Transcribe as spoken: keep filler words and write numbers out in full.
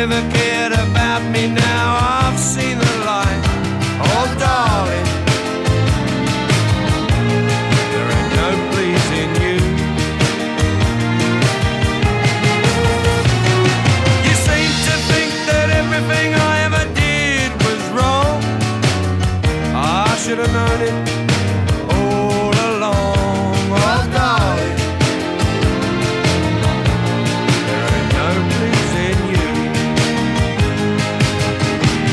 ever cared about me. Now I've seen the light. Oh darling, there ain't no pleasing you. You seem to think that everything I ever did was wrong. I should have known it